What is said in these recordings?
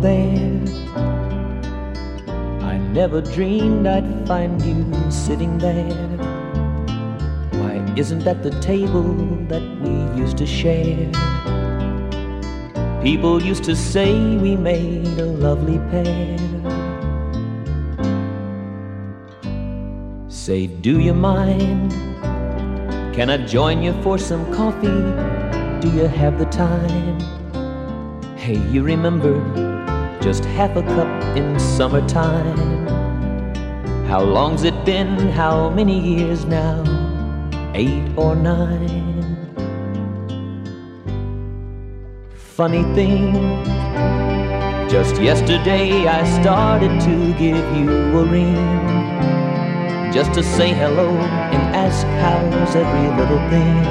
there. I never dreamed I'd find you sitting there. Why isn't that the table that we used to share? People used to say we made a lovely pair. Say, do you mind? Can I join you for some coffee? Do you have the time? Hey, you remember just half a cup in summertime? How long's it been? How many years now? 8 or 9? Funny thing, just yesterday I started to give you a ring, just to say hello and ask how's every little thing.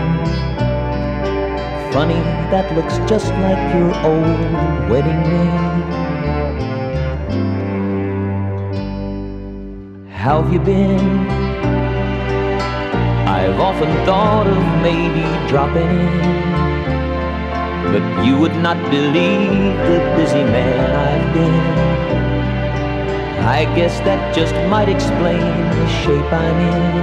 Funny, that looks just like your old wedding ring. How have you been? I've often thought of maybe dropping in, but you would not believe the busy man I've been. I guess that just might explain the shape I'm in.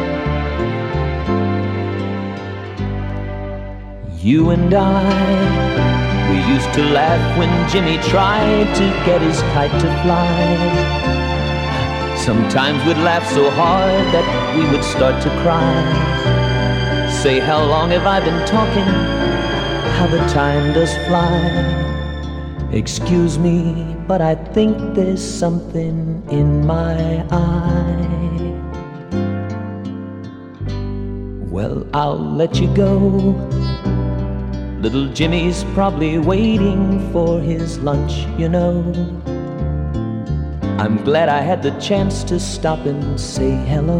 You and I, we used to laugh when Jimmy tried to get his kite to fly. Sometimes we'd laugh so hard that we would start to cry. Say, how long have I been talking? How the time does fly. Excuse me, but I think there's something in my eye. Well, I'll let you go. Little Jimmy's probably waiting for his lunch, you know. I'm glad I had the chance to stop and say hello.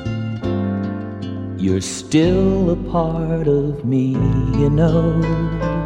You're still a part of me, you know.